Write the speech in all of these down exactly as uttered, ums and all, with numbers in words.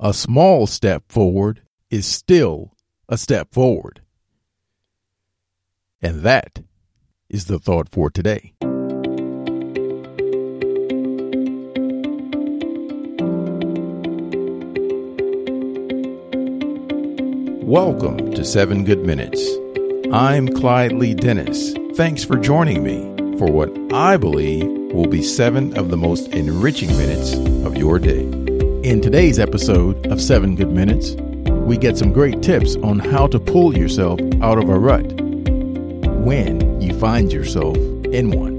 a small step forward is still a step forward. And that is the thought for today. Welcome to Seven Good Minutes. I'm Clyde Lee Dennis. Thanks for joining me for what I believe will be seven of the most enriching minutes of your day. In today's episode of Seven Good Minutes, we get some great tips on how to pull yourself out of a rut when you find yourself in one.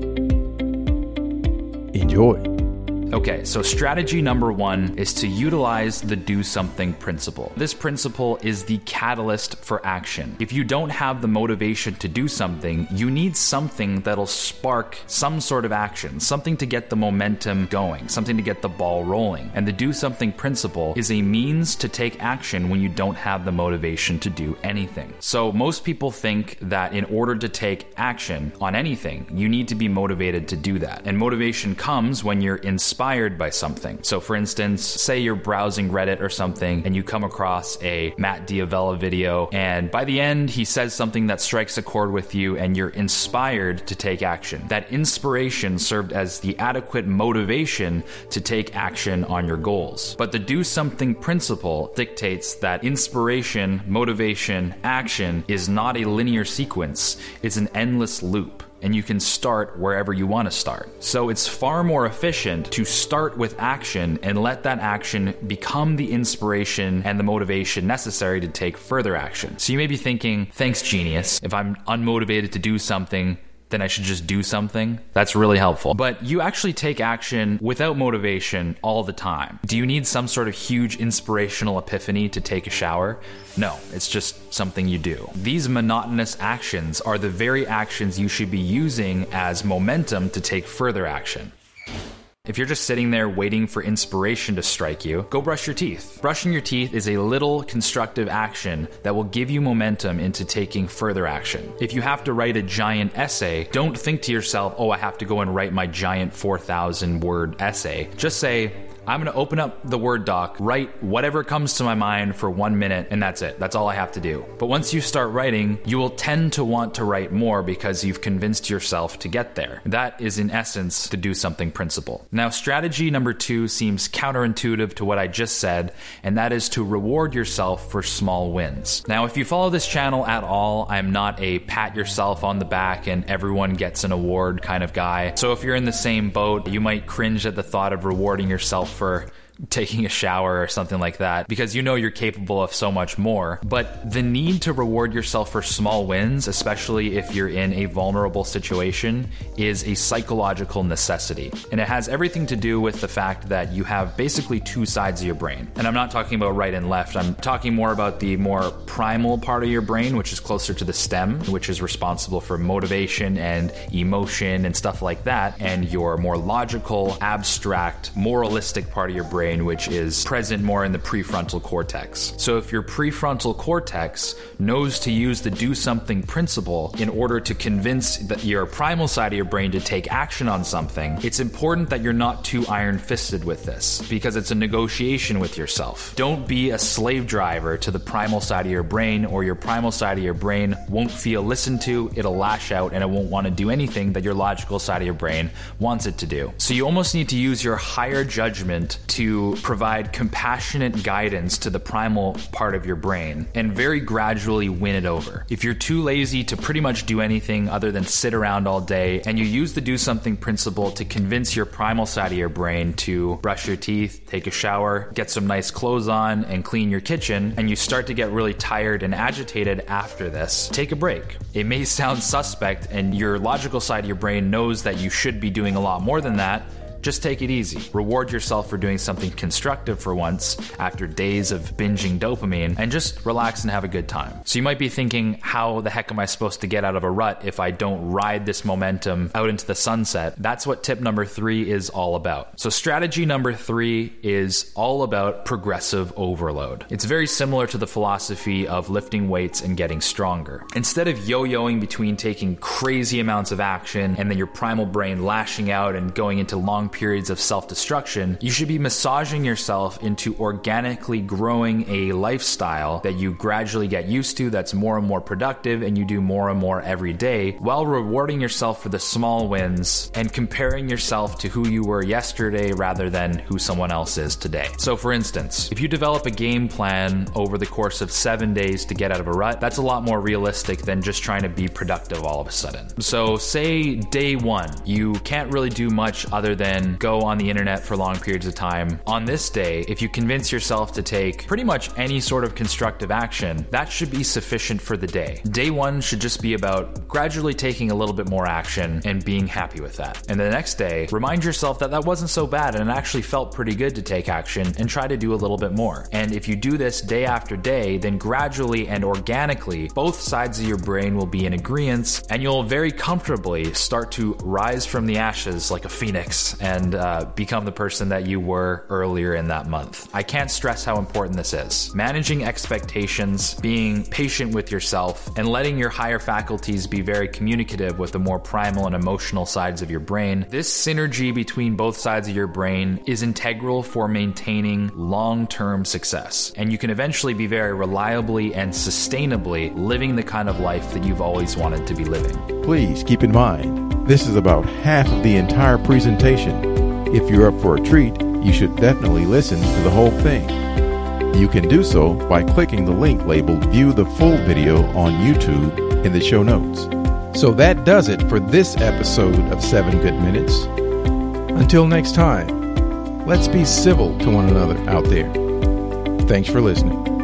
Enjoy. Okay, so strategy number one is to utilize the do something principle. This principle is the catalyst for action. If you don't have the motivation to do something, you need something that'll spark some sort of action, something to get the momentum going, something to get the ball rolling. And the do something principle is a means to take action when you don't have the motivation to do anything. So most people think that in order to take action on anything, you need to be motivated to do that. And motivation comes when you're inspired Inspired by something. So for instance, say you're browsing Reddit or something and you come across a Matt D'Avella video, and by the end he says something that strikes a chord with you and you're inspired to take action. That inspiration served as the adequate motivation to take action on your goals. But the do something principle dictates that inspiration, motivation, action is not a linear sequence. It's an endless loop. And you can start wherever you want to start. So it's far more efficient to start with action and let that action become the inspiration and the motivation necessary to take further action. So you may be thinking, thanks, genius. If I'm unmotivated to do something, then I should just do something. That's really helpful. But you actually take action without motivation all the time. Do you need some sort of huge inspirational epiphany to take a shower? No, it's just something you do. These monotonous actions are the very actions you should be using as momentum to take further action. If you're just sitting there waiting for inspiration to strike you, go brush your teeth. Brushing your teeth is a little constructive action that will give you momentum into taking further action. If you have to write a giant essay, don't think to yourself, oh, I have to go and write my giant four thousand word essay. Just say, I'm going to open up the Word doc, write whatever comes to my mind for one minute, and that's it. That's all I have to do. But once you start writing, you will tend to want to write more because you've convinced yourself to get there. That is, in essence, the do something principle. Now, strategy number two seems counterintuitive to what I just said, and that is to reward yourself for small wins. Now, if you follow this channel at all, I'm not a pat yourself on the back and everyone gets an award kind of guy. So if you're in the same boat, you might cringe at the thought of rewarding yourself for taking a shower or something like that, because you know you're capable of so much more. But the need to reward yourself for small wins, especially if you're in a vulnerable situation, is a psychological necessity. And it has everything to do with the fact that you have basically two sides of your brain. And I'm not talking about right and left. I'm talking more about the more primal part of your brain, which is closer to the stem, which is responsible for motivation and emotion and stuff like that. And your more logical, abstract, moralistic part of your brain, which is present more in the prefrontal cortex. So if your prefrontal cortex knows to use the do something principle in order to convince that your primal side of your brain to take action on something, it's important that you're not too iron-fisted with this, because it's a negotiation with yourself. Don't be a slave driver to the primal side of your brain, or your primal side of your brain won't feel listened to, it'll lash out, and it won't want to do anything that your logical side of your brain wants it to do. So you almost need to use your higher judgment to provide compassionate guidance to the primal part of your brain and very gradually win it over. If you're too lazy to pretty much do anything other than sit around all day, and you use the do something principle to convince your primal side of your brain to brush your teeth, take a shower, get some nice clothes on, and clean your kitchen, and you start to get really tired and agitated after this, take a break. It may sound suspect, and your logical side of your brain knows that you should be doing a lot more than that. Just take it easy. Reward yourself for doing something constructive for once after days of binging dopamine, and just relax and have a good time. So you might be thinking, how the heck am I supposed to get out of a rut if I don't ride this momentum out into the sunset? That's what tip number three is all about. So strategy number three is all about progressive overload. It's very similar to the philosophy of lifting weights and getting stronger. Instead of yo-yoing between taking crazy amounts of action and then your primal brain lashing out and going into long periods of self-destruction, you should be massaging yourself into organically growing a lifestyle that you gradually get used to, that's more and more productive, and you do more and more every day, while rewarding yourself for the small wins and comparing yourself to who you were yesterday rather than who someone else is today. So for instance, if you develop a game plan over the course of seven days to get out of a rut, that's a lot more realistic than just trying to be productive all of a sudden. So say day one, you can't really do much other than go on the internet for long periods of time. On this day, if you convince yourself to take pretty much any sort of constructive action, that should be sufficient for the day. Day one should just be about gradually taking a little bit more action and being happy with that. And the next day, remind yourself that that wasn't so bad and it actually felt pretty good to take action, and try to do a little bit more. And if you do this day after day, then gradually and organically, both sides of your brain will be in agreement, and you'll very comfortably start to rise from the ashes like a phoenix and uh, become the person that you were earlier in that month. I can't stress how important this is. Managing expectations, being patient with yourself, and letting your higher faculties be very communicative with the more primal and emotional sides of your brain. This synergy between both sides of your brain is integral for maintaining long-term success, and you can eventually be very reliably and sustainably living the kind of life that you've always wanted to be living. Please keep in mind, this is about half of the entire presentation. If you're up for a treat, you should definitely listen to the whole thing. You can do so by clicking the link labeled View the Full Video on YouTube in the show notes. So that does it for this episode of seven Good Minutes. Until next time, let's be civil to one another out there. Thanks for listening.